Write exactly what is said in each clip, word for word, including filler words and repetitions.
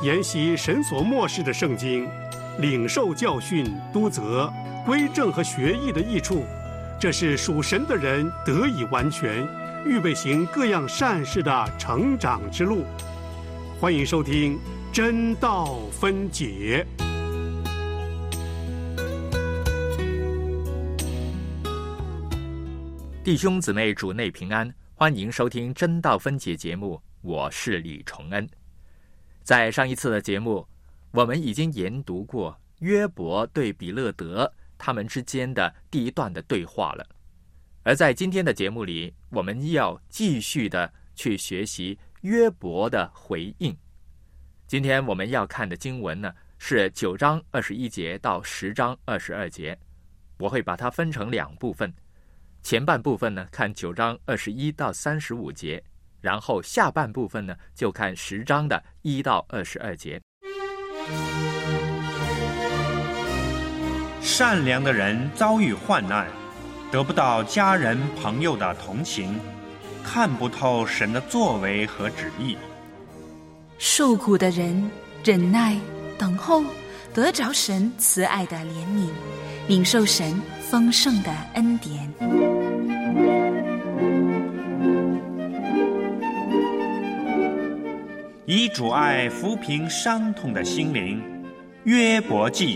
研习神所默示的圣经，领受教训、督责、归正和学艺的益处，这是属神的人得以完全，预备行各样善事的成长之路。欢迎收听真道分解。 弟兄姊妹主内平安，欢迎收听真道分解节目，我是李崇恩。在上一次的节目，我们已经研读过约伯对比勒德他们之间的第一段的对话了，而在今天的节目里，我们要继续的去学习约伯的回应。今天我们要看的经文呢，是九章二十一节到十章二十二节，我会把它分成两部分。前半部分呢，看九章二十一到三十五节，然后下半部分呢，就看十章的一到二十二节。 善良的人遭遇患难，得不到家人朋友的同情，看不透神的作为和旨意。 受苦的人忍耐等候，得着神慈爱的怜悯，领受神丰盛的恩典。 以主爱抚平伤痛的心灵，约伯记。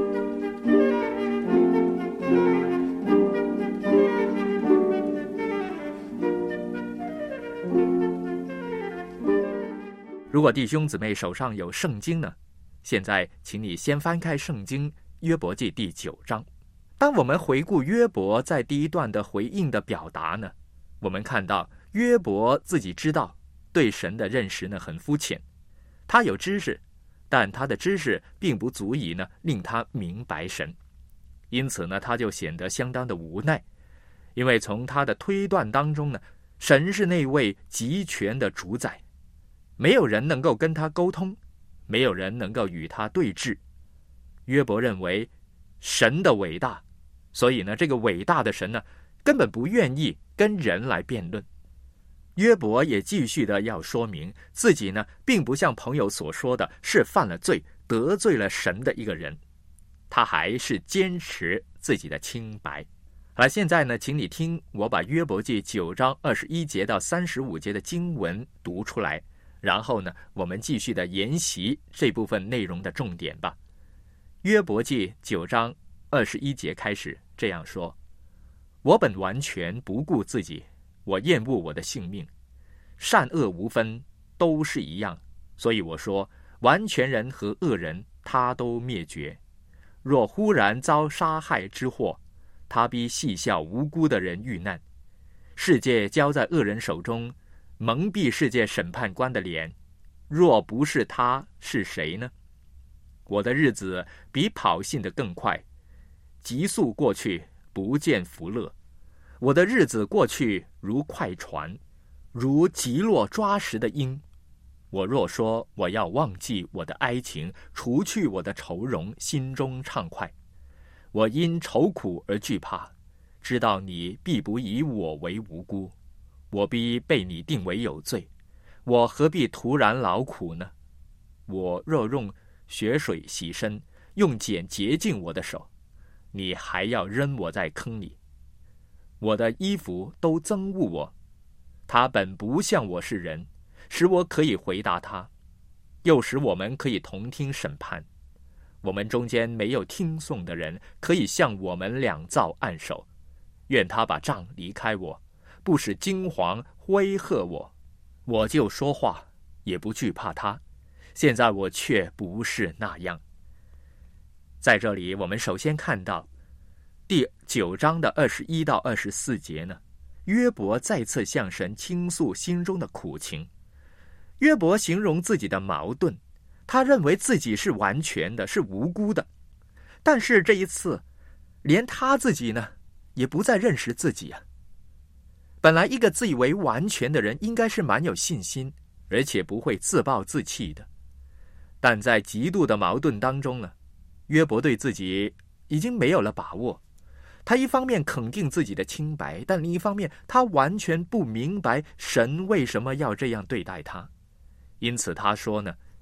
如果弟兄姊妹手上有圣经呢，现在请你先翻开圣经约伯记第九章。当我们回顾约伯在第一段的回应的表达呢，我们看到约伯自己知道对神的认识呢很肤浅，他有知识，但他的知识并不足以呢令他明白神，因此呢他就显得相当的无奈，因为从他的推断当中呢，神是那位极权的主宰，没有人能够跟他沟通，没有人能够与他对峙。约伯认为神的伟大，所以呢这个伟大的神呢根本不愿意跟人来辩论。约伯也继续的要说明自己呢并不像朋友所说的是犯了罪得罪了神的一个人，他还是坚持自己的清白。好了，现在呢请你听我把约伯记九章二十一节到三十五节的经文读出来，然后呢我们继续的研习这部分内容的重点吧。约伯记九章二十一节开始这样说：我本完全不顾自己，我厌恶我的性命，善恶无分，都是一样，所以我说完全人和恶人他都灭绝。若忽然遭杀害之祸，他必戏笑无辜的人遇难。世界交在恶人手中，蒙蔽世界审判官的脸，若不是他，是谁呢？我的日子比跑信的更快，急速过去，不见福乐。我的日子过去如快船，如急落抓食的鹰。我若说我要忘记我的哀情，除去我的愁容，心中畅快。我因愁苦而惧怕，知道你必不以我为无辜，我必被你定为有罪，我何必突然劳苦呢？我若用血水洗身，用碱洁净我的手，你还要扔我在坑里。我的衣服都憎恶我，他本不像我是人，使我可以回答他，又使我们可以同听审判。我们中间没有听讼的人，可以向我们两造按手。愿他把杖离开我，不使惊惶威吓我，我就说话，也不惧怕他。现在我却不是那样。在这里我们首先看到第九章的二十一到二十四节呢，约伯再次向神倾诉心中的苦情。约伯形容自己的矛盾，他认为自己是完全的，是无辜的，但是这一次连他自己呢也不再认识自己啊。本来一个自以为完全的人应该是蛮有信心，而且不会自暴自弃的，但在极度的矛盾当中呢，约伯对自己已经没有了把握。他一方面肯定自己的清白，但另一方面他完全不明白神为什么要这样对待他。因此他说呢，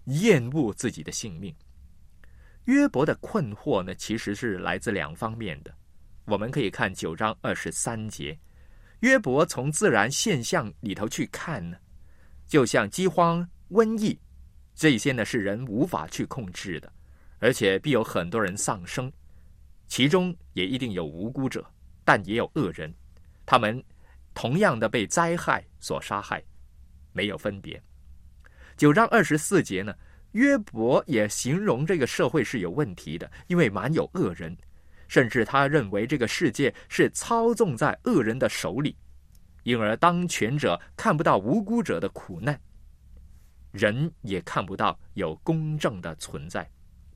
厌恶自己的性命。约伯的困惑呢，其实是来自两方面的。我们可以看九章二十三节，约伯从自然现象里头去看呢，就像饥荒、瘟疫，这些呢是人无法去控制的，而且必有很多人丧生，其中也一定有无辜者，但也有恶人，他们同样的被灾害所杀害，没有分别。九章二十四节呢，约伯也形容这个社会是有问题的，因为满有恶人，甚至他认为这个世界是操纵在恶人的手里，因而当权者看不到无辜者的苦难，人也看不到有公正的存在。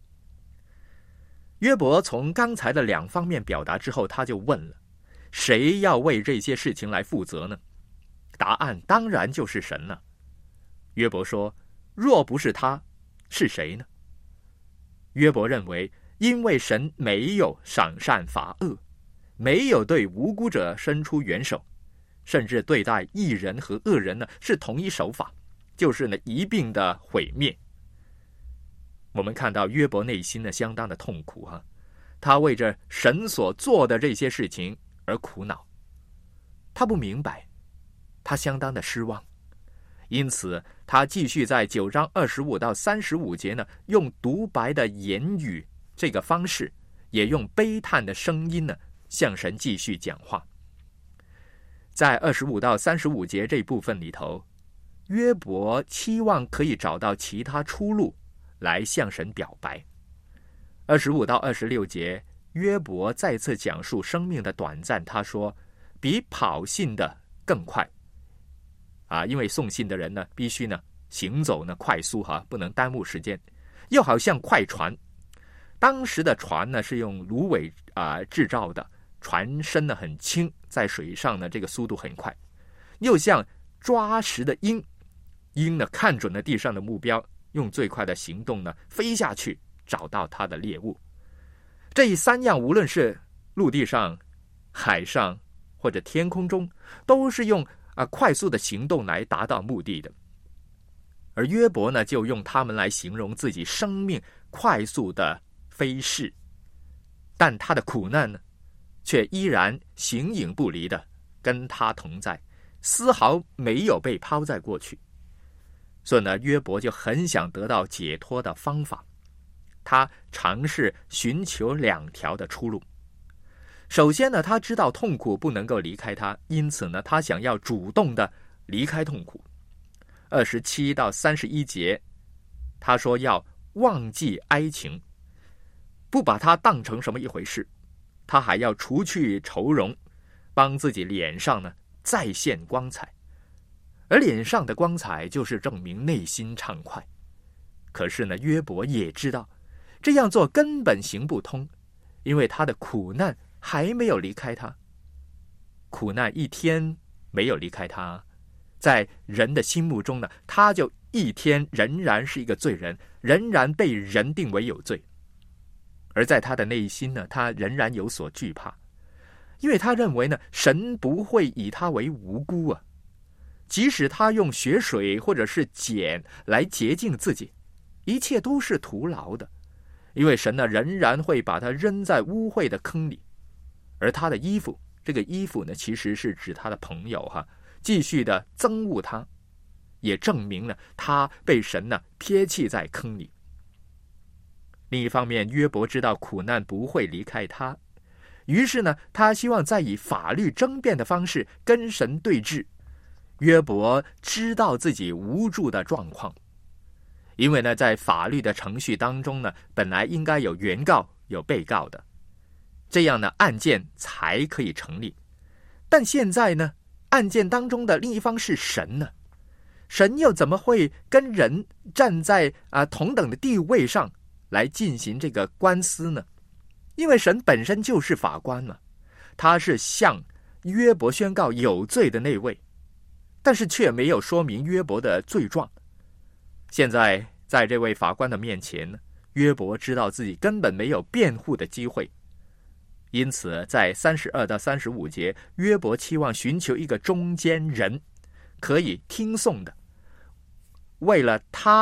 约伯从刚才的两方面表达之后，他就问了，谁要为这些事情来负责呢？答案当然就是神了。约伯说，若不是他，是谁呢？约伯认为，因为神没有赏善罚恶，没有对无辜者伸出援手，甚至对待义人和恶人呢是同一手法，就是呢一并的毁灭。我们看到约伯内心呢相当的痛苦哈、啊，他为着神所做的这些事情而苦恼，他不明白，他相当的失望。因此他继续在九章二十五到三十五节呢，用独白的言语这个方式，也用悲叹的声音呢，向神继续讲话。在二十五到三十五节这部分里头，约伯期望可以找到其他出路来向神表白。二十五到二十六节，约伯再次讲述生命的短暂，他说，比跑信的更快。啊，因为送信的人呢，必须呢行走呢快速哈、啊，不能耽误时间，又好像快船。当时的船呢是用芦苇啊制造的，船身呢很轻，在水上呢这个速度很快，又像抓食的鹰，鹰呢看准了地上的目标，用最快的行动呢飞下去找到它的猎物。这三样无论是陆地上、海上或者天空中，都是用啊，快速的行动来达到目的的。而约伯呢，就用他们来形容自己生命快速的飞逝，但他的苦难呢，却依然形影不离的跟他同在，丝毫没有被抛在过去。所以呢，约伯就很想得到解脱的方法，他尝试寻求两条的出路。首先呢，他知道痛苦不能够离开他，因此呢，他想要主动的离开痛苦。二十七到三十一节，他说要忘记哀情，不把它当成什么一回事，他还要除去愁容，帮自己脸上呢再现光彩。而脸上的光彩就是证明内心畅快。可是呢，约伯也知道这样做根本行不通，因为他的苦难还没有离开他。苦难一天没有离开他，在人的心目中呢，他就一天仍然是一个罪人，仍然被人定为有罪。而在他的内心呢，他仍然有所惧怕，因为他认为呢，神不会以他为无辜啊。即使他用血水或者是碱来洁净自己，一切都是徒劳的，因为神呢仍然会把他扔在污秽的坑里。而他的衣服，这个衣服呢，其实是指他的朋友哈，继续的憎恶他，也证明了他被神呢撇弃在坑里。另一方面，约伯知道苦难不会离开他，于是呢，他希望再以法律争辩的方式跟神对峙。约伯知道自己无助的状况，因为呢，在法律的程序当中呢，本来应该有原告有被告的，这样呢，案件才可以成立。但现在呢，案件当中的另一方是神呢，神又怎么会跟人站在啊、呃、同等的地位上来进行这个官司呢？因为神本身就是法官嘛，他是向约伯宣告有罪的那位，但是却没有说明约伯的罪状。现在在这位法官的面前呢，约伯知道自己根本没有辩护的机会。因此在三十二到三十五节，约伯期望寻求一个中间人，可以听讼的，为了他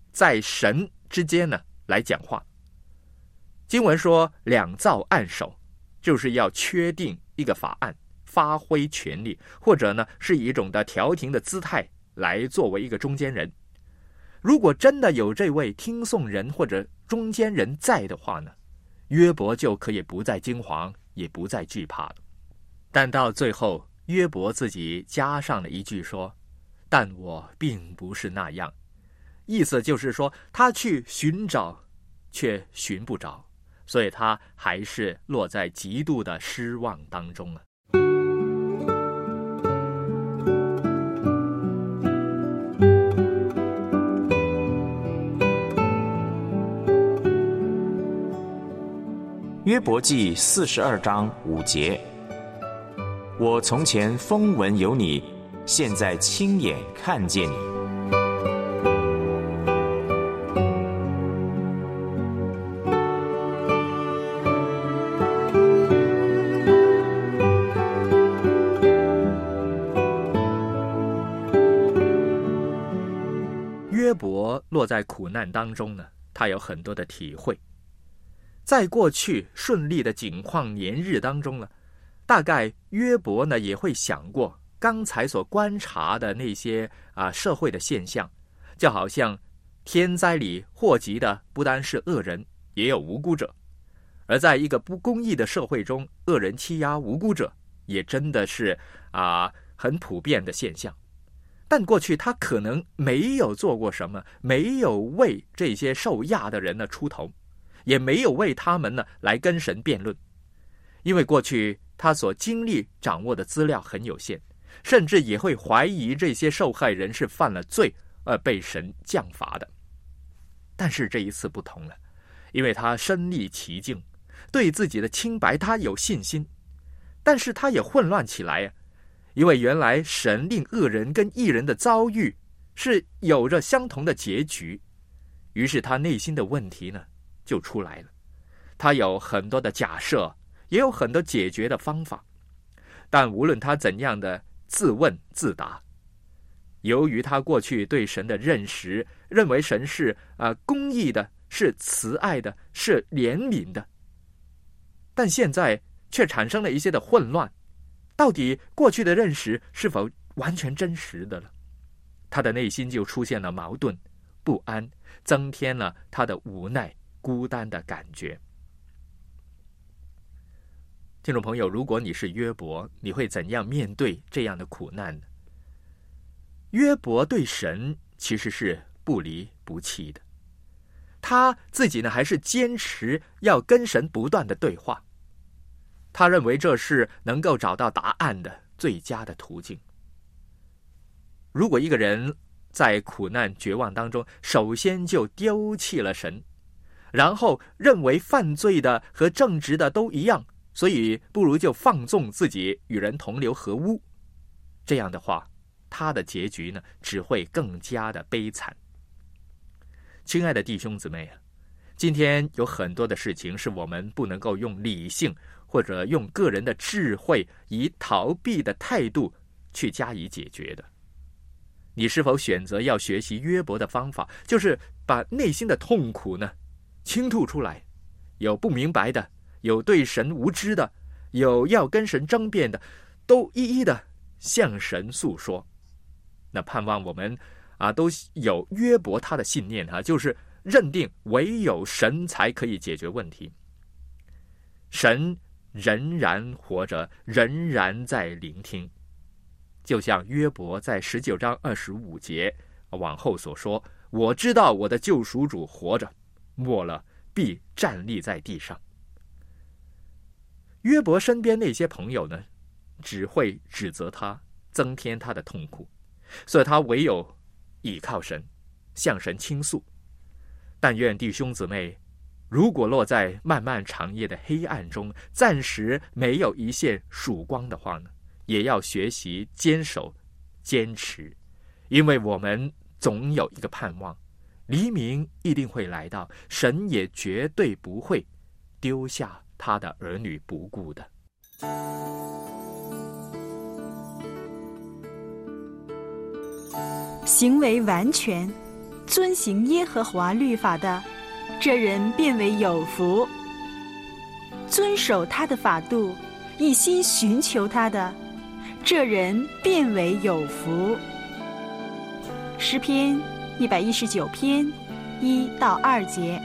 在神之间呢来讲话。经文说两造按手，就是要确定一个法案，发挥权力，或者呢是以一种的调停的姿态来作为一个中间人。如果真的有这位听讼人或者中间人在的话呢，约伯就可以不再惊惶，也不再惧怕了。但到最后，约伯自己加上了一句说，但我并不是那样，意思就是说他去寻找却寻不着，所以他还是落在极度的失望当中了。 约伯记四十二章五节，我从前风闻有你，现在亲眼看见你。 约伯落在苦难当中呢，他有很多的体会。在过去顺利的景况年日当中呢，大概约伯呢也会想过刚才所观察的那些啊社会的现象，就好像天灾里祸及的不单是恶人，也有无辜者。而在一个不公义的社会中，恶人欺压无辜者，也真的是啊很普遍的现象。但过去他可能没有做过什么，没有为这些受压的人呢出头，也没有为他们呢来跟神辩论，因为过去他所经历掌握的资料很有限，甚至也会怀疑这些受害人是犯了罪而被神降罚的。但是这一次不同了，因为他身历其境，对自己的清白他有信心，但是他也混乱起来啊，因为原来神令恶人跟义人的遭遇是有着相同的结局，于是他内心的问题呢就出来了。他有很多的假设，也有很多解决的方法，但无论他怎样的自问自答，由于他过去对神的认识，认为神是啊、呃、公义的，是慈爱的，是怜悯的，但现在却产生了一些的混乱，到底过去的认识是否完全真实的了？他的内心就出现了矛盾、不安，增添了他的无奈、孤单的感觉。听众朋友，如果你是约伯，你会怎样面对这样的苦难呢？约伯对神其实是不离不弃的，他自己呢还是坚持要跟神不断的对话，他认为这是能够找到答案的最佳的途径。如果一个人在苦难绝望当中，首先就丢弃了神，然后认为犯罪的和正直的都一样，所以不如就放纵自己与人同流合污，这样的话他的结局呢只会更加的悲惨。亲爱的弟兄姊妹啊，今天有很多的事情是我们不能够用理性或者用个人的智慧以逃避的态度去加以解决的。你是否选择要学习约伯的方法，就是把内心的痛苦呢倾吐出来，有不明白的，有对神无知的，有要跟神争辩的，都一一的向神诉说。那盼望我们啊都有约伯他的信念啊，就是认定唯有神才可以解决问题。神仍然活着，仍然在聆听，就像约伯在十九章二十五节往后所说，我知道我的救赎主活着，末了必站立在地上。约伯身边那些朋友呢，只会指责他，增添他的痛苦，所以他唯有倚靠神，向神倾诉。但愿弟兄姊妹，如果落在漫漫长夜的黑暗中，暂时没有一线曙光的话呢，也要学习坚守、坚持，因为我们总有一个盼望，黎明一定会来到，神也绝对不会丢下他的儿女不顾的。 行为完全， 遵行耶和华律法的，这人便为有福；遵守他的法度，一心寻求他的，这人便为有福。诗篇一百一十九篇一到二节。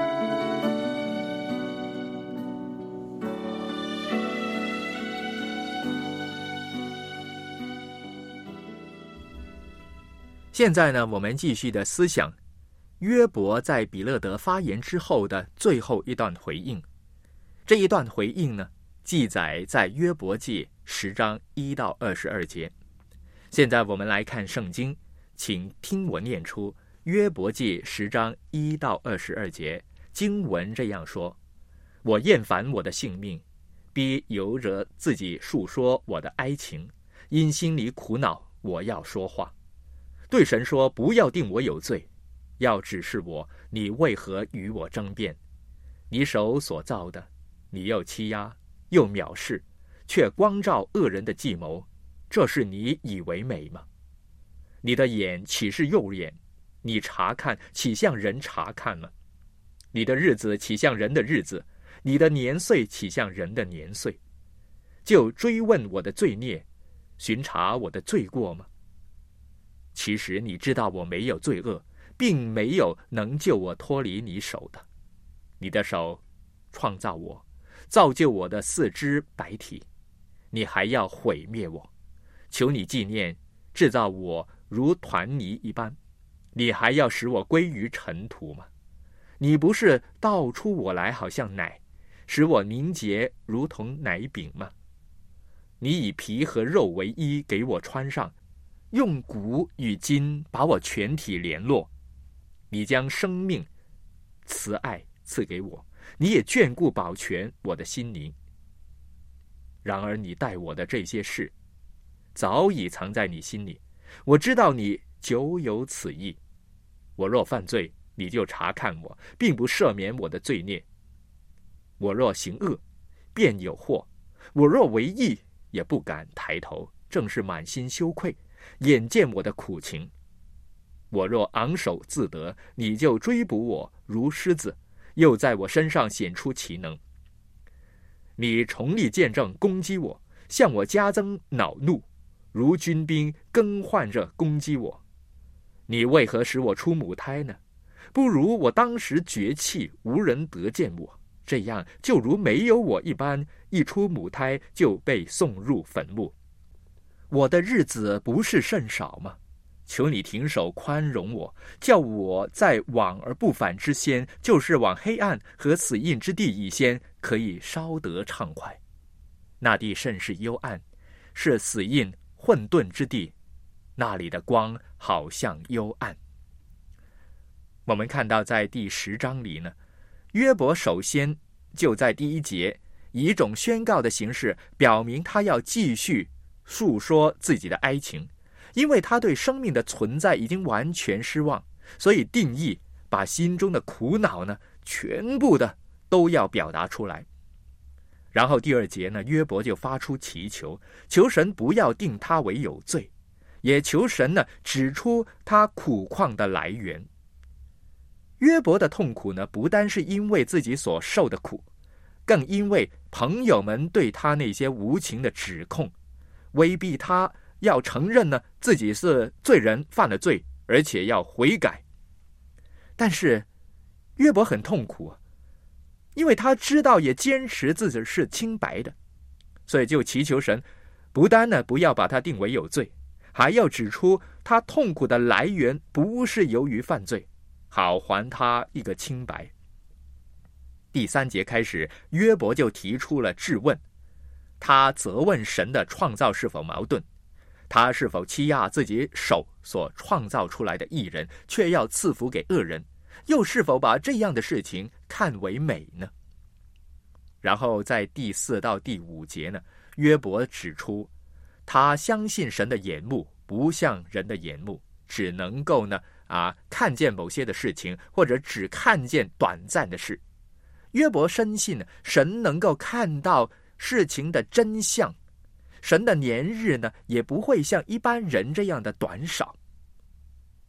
现在呢，我们继续的思想约伯在比勒得发言之后的最后一段回应。这一段回应呢，记载在约伯记十章一到二十二节。现在我们来看圣经，请听我念出约伯记十章一到二十二节。经文这样说：我厌烦我的性命，必由着自己述说我的哀情，因心里苦恼，我要说话。对神说，不要定我有罪，要指示我，你为何与我争辩？你手所造的，你又欺压又藐视，却光照恶人的计谋，这是你以为美吗？你的眼岂是右眼？你查看岂像人查看吗？你的日子岂像人的日子？你的年岁岂像人的年岁？就追问我的罪孽，巡查我的罪过吗？其实你知道我没有罪恶，并没有能救我脱离你手的。你的手创造我，造就我的四肢百体，你还要毁灭我。求你纪念，制造我如团泥一般，你还要使我归于尘土吗？你不是倒出我来好像奶，使我凝结如同奶饼吗？你以皮和肉为衣给我穿上，用骨与筋把我全体联络。你将生命慈爱赐给我，你也眷顾保全我的心灵。然而你待我的这些事早已藏在你心里，我知道你久有此意。我若犯罪，你就查看我，并不赦免我的罪孽。我若行恶，便有祸；我若为义，也不敢抬头，正是满心羞愧，眼见我的苦情。我若昂首自得，你就追捕我如狮子，又在我身上显出奇能。你重力见证攻击我，向我加增恼怒，如军兵更换着攻击我。你为何使我出母胎呢？不如我当时绝气，无人得见我，这样就如没有我一般，一出母胎就被送入坟墓。我的日子不是甚少吗？求你停手宽容我，叫我在往而不返之先，就是往黑暗和死荫之地以先，可以稍得畅快。那地甚是幽暗，是死荫混沌之地，那里的光好像幽暗。我们看到在第十章里呢，约伯首先就在第一节以一种宣告的形式表明他要继续述说自己的哀情，因为他对生命的存在已经完全失望，所以定义把心中的苦恼呢全部的都要表达出来。然后第二节呢，约伯就发出祈求，求神不要定他为有罪，也求神呢指出他苦况的来源。约伯的痛苦呢，不单是因为自己所受的苦，更因为朋友们对他那些无情的指控，威逼他要承认呢自己是罪人，犯了罪，而且要悔改。但是约伯很痛苦啊，因为他知道也坚持自己是清白的，所以就祈求神不单呢不要把他定为有罪，还要指出他痛苦的来源不是由于犯罪，好还他一个清白。第三节开始，约伯就提出了质问，他责问神的创造是否矛盾，他是否欺压自己手所创造出来的义人，却要赐福给恶人，又是否把这样的事情看为美呢？然后在第四到第五节呢，约伯指出他相信神的眼目不像人的眼目，只能够呢啊看见某些的事情，或者只看见短暂的事。约伯深信呢，神能够看到事情的真相，神的年日呢也不会像一般人这样的短少。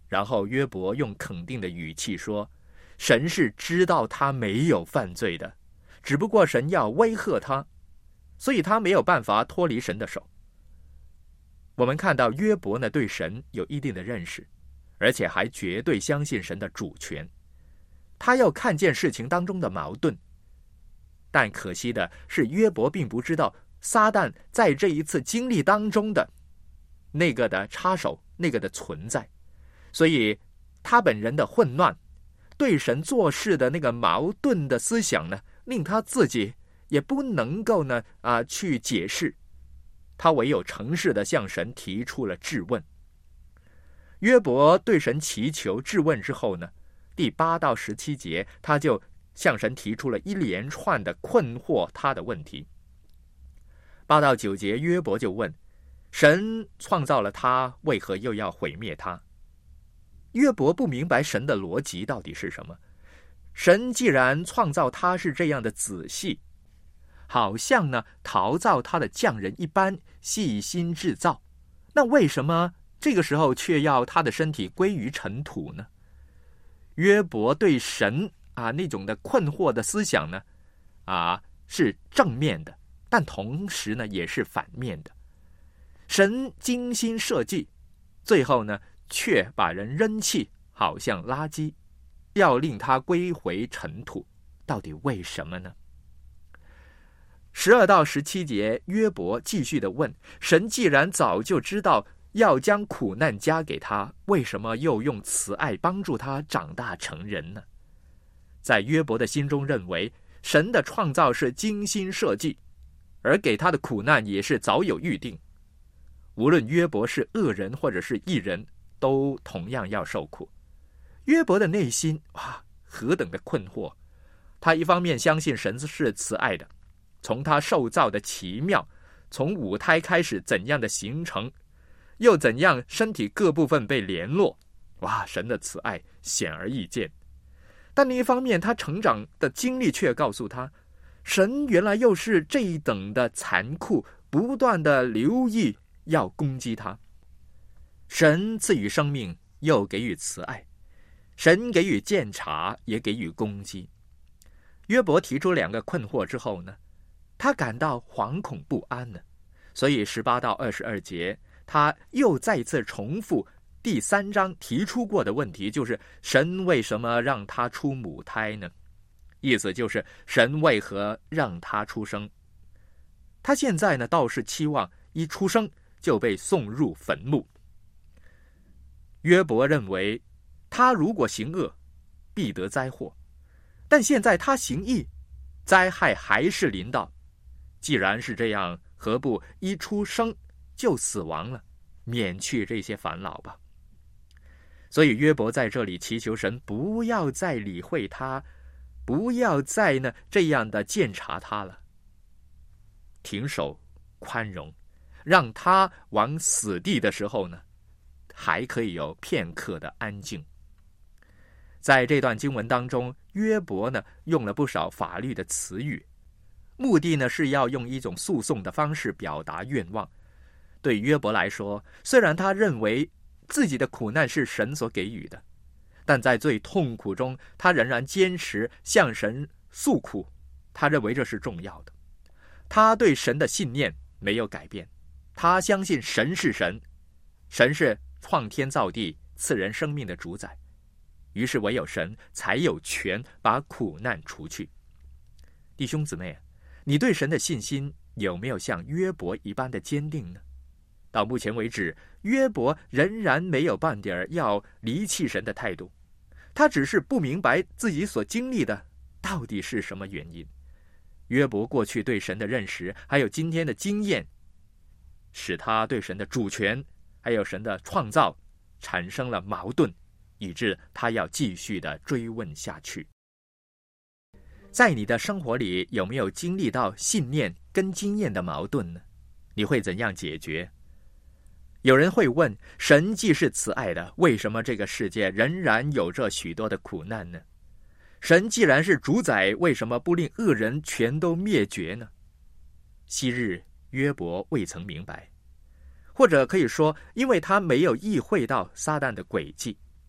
然后约伯用肯定的语气说，神是知道他没有犯罪的，只不过神要威吓他，所以他没有办法脱离神的手。我们看到约伯呢，对神有一定的认识，而且还绝对相信神的主权。他要看见事情当中的矛盾，但可惜的是，约伯并不知道撒旦在这一次经历当中的那个的插手，那个的存在，所以他本人的混乱，对神做事的那个矛盾的思想呢，令他自己也不能够呢啊去解释，他唯有诚实的向神提出了质问。约伯对神祈求质问之后呢，第八到十七节他就向神提出了一连串的困惑他的问题。八到九节约伯就问，神创造了他，为何又要毁灭他？约伯不明白神的逻辑到底是什么。神既然创造他是这样的仔细，好像呢陶造他的匠人一般细心制造，那为什么这个时候却要他的身体归于尘土呢？约伯对神啊那种的困惑的思想呢啊是正面的，但同时呢也是反面的。神精心设计，最后呢却把人扔弃，好像垃圾，要令他归回尘土，到底为什么呢？十二到十七节约伯继续的问，神既然早就知道要将苦难加给他，为什么又用慈爱帮助他长大成人呢？在约伯的心中认为，神的创造是精心设计，而给他的苦难也是早有预定。无论约伯是恶人或者是义人，都同样要受苦。约伯的内心哇，何等的困惑！他一方面相信神是慈爱的，从他受造的奇妙，从母胎开始怎样的形成，又怎样身体各部分被联络，哇，神的慈爱显而易见。但另一方面，他成长的经历却告诉他，神原来又是这一等的残酷，不断的留意要攻击他。神赐予生命，又给予慈爱，神给予鉴察，也给予攻击。约伯提出两个困惑之后呢，他感到惶恐不安呢，所以十八到二十二节他又再次重复第三章提出过的问题，就是神为什么让他出母胎呢？意思就是神为何让他出生？他现在呢倒是期望一出生就被送入坟墓。约伯认为他如果行恶，必得灾祸，但现在他行义，灾害还是临到。既然是这样，何不一出生就死亡了，免去这些烦恼吧？所以约伯在这里祈求神不要再理会他，不要再呢这样的鉴察他了，停手宽容，让他往死地的时候呢还可以有片刻的安静。在这段经文当中，约伯呢用了不少法律的词语，目的呢是要用一种诉讼的方式表达愿望。对约伯来说，虽然他认为自己的苦难是神所给予的，但在最痛苦中，他仍然坚持向神诉苦，他认为这是重要的。他对神的信念没有改变，他相信神是神，神是创天造地赐人生命的主宰，于是唯有神才有权把苦难除去。弟兄姊妹，你对神的信心有没有像约伯一般的坚定呢？到目前为止，约伯仍然没有半点要离弃神的态度，他只是不明白自己所经历的到底是什么原因。约伯过去对神的认识，还有今天的经验，使他对神的主权还有神的创造产生了矛盾，以致他要继续的追问下去。在你的生活里，有没有经历到信念跟经验的矛盾呢？你会怎样解决？有人会问，神既是慈爱的，为什么这个世界仍然有着许多的苦难呢？神既然是主宰，为什么不令恶人全都灭绝呢？昔日约伯未曾明白，或者可以说，因为他没有意会到撒旦的诡计，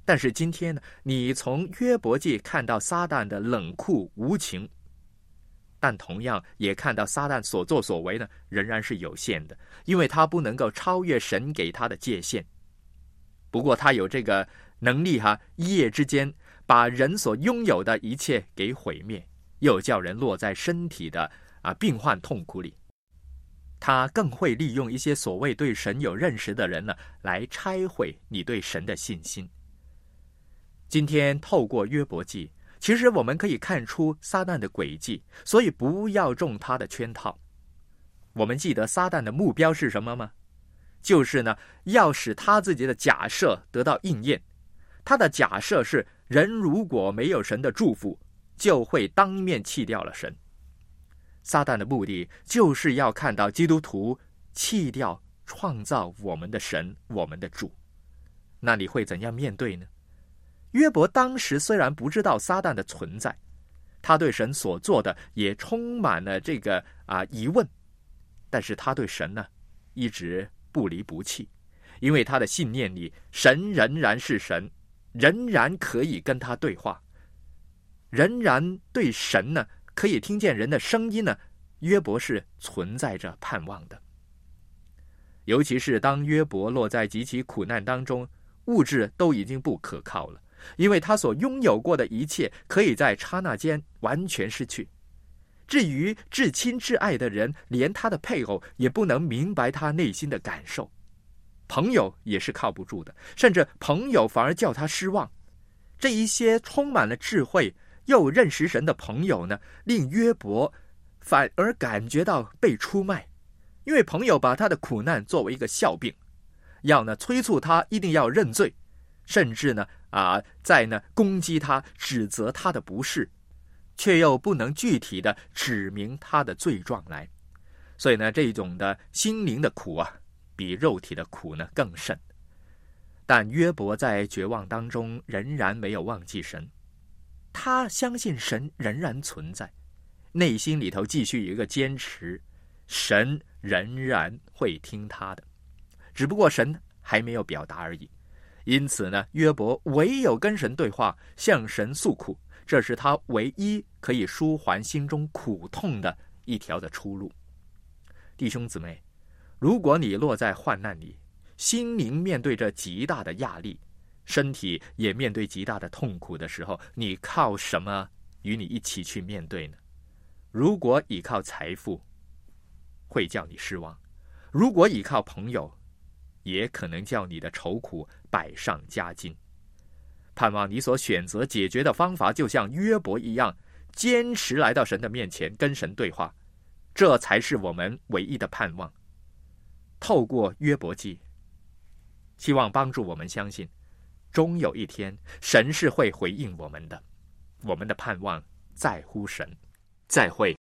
但是今天呢，你从约伯记看到撒旦的冷酷无情，但同样也看到撒旦所作所为呢，仍然是有限的，因为他不能够超越神给他的界限。不过他有这个能力哈，一夜之间把人所拥有的一切给毁灭，又叫人落在身体的啊病患痛苦里。他更会利用一些所谓对神有认识的人呢，来拆毁你对神的信心。今天透过约伯记，其实我们可以看出撒旦的诡计，所以不要中他的圈套。我们记得撒旦的目标是什么吗？就是呢，要使他自己的假设得到应验。他的假设是，人如果没有神的祝福，就会当面弃掉了神。撒旦的目的就是要看到基督徒弃掉创造我们的神，我们的主。那你会怎样面对呢？约伯当时虽然不知道撒旦的存在，他对神所做的也充满了这个啊疑问，但是他对神呢一直不离不弃，因为他的信念里，神仍然是神，仍然可以跟他对话，仍然对神呢可以听见人的声音呢，约伯是存在着盼望的。尤其是当约伯落在极其苦难当中，物质都已经不可靠了，因为他所拥有过的一切可以在刹那间完全失去。至于至亲至爱的人，连他的配偶也不能明白他内心的感受，朋友也是靠不住的，甚至朋友反而叫他失望。这一些充满了智慧又认识神的朋友呢，令约伯反而感觉到被出卖，因为朋友把他的苦难作为一个笑柄，要呢催促他一定要认罪，甚至呢啊在呢攻击他，指责他的不是，却又不能具体的指明他的罪状来。所以呢，这种的心灵的苦啊，比肉体的苦呢更甚。但约伯在绝望当中仍然没有忘记神，他相信神仍然存在，内心里头继续有一个坚持，神仍然会听他的，只不过神还没有表达而已。因此呢，约伯唯有跟神对话，向神诉苦，这是他唯一可以舒缓心中苦痛的一条的出路。弟兄姊妹，如果你落在患难里，心灵面对着极大的压力，身体也面对极大的痛苦的时候，你靠什么与你一起去面对呢？如果依靠财富，会叫你失望；如果依靠朋友，也可能叫你的愁苦百上加斤。盼望你所选择解决的方法，就像约伯一样，坚持来到神的面前，跟神对话，这才是我们唯一的盼望。透过约伯记，希望帮助我们相信，终有一天神是会回应我们的。我们的盼望在乎神。再会。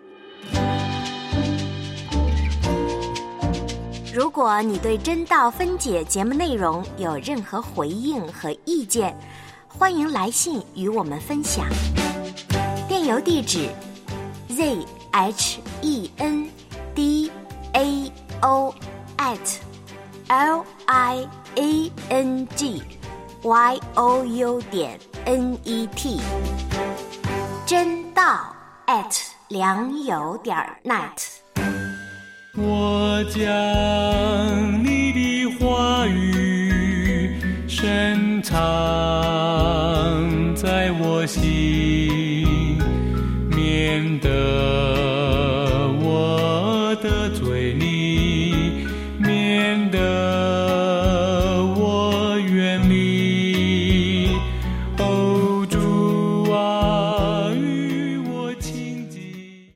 如果你对真道分解节目内容有任何回应和意见，欢迎来信与我们分享。电邮地址 z h e n d a o at l i a n g y o u 点 n e t， 真道 at 良友点 net。 我将你的话语深藏在我心。